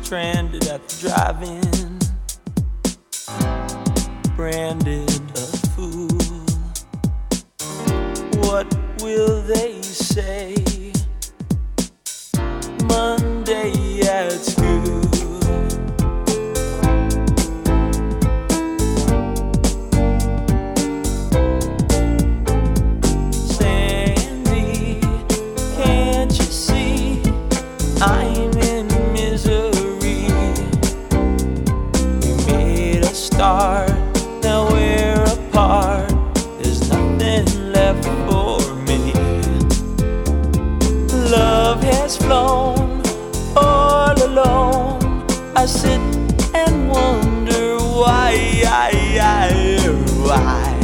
stranded at the drive-in, branded a fool. What will they say Monday at school? Sandy, can't you see I'm in misery? We made a start, now we're apart. There's nothing left for me. Love has flown all alone. I sit and wonder why.